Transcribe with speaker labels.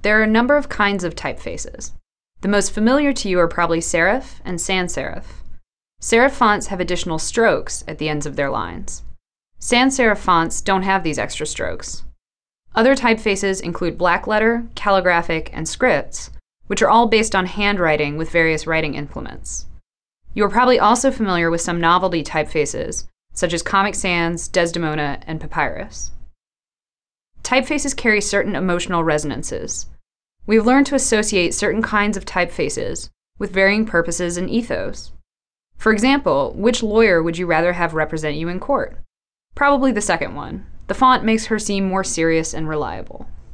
Speaker 1: there are a number of kinds of typefaces. The most familiar to you are probably serif and sans serif. Serif fonts have additional strokes at the ends of their lines. Sans serif fonts don't have these extra strokes. Other typefaces include blackletter, calligraphic, and scripts, which are all based on handwriting with various writing implements. You are probably also familiar with some novelty typefaces, such as Comic Sans, Desdemona, and Papyrus. Typefaces carry certain emotional resonances. We've learned to associate certain kinds of typefaces with varying purposes and ethos. For example, which lawyer would you rather have represent you in court? Probably the second one. The font makes her seem more serious and reliable.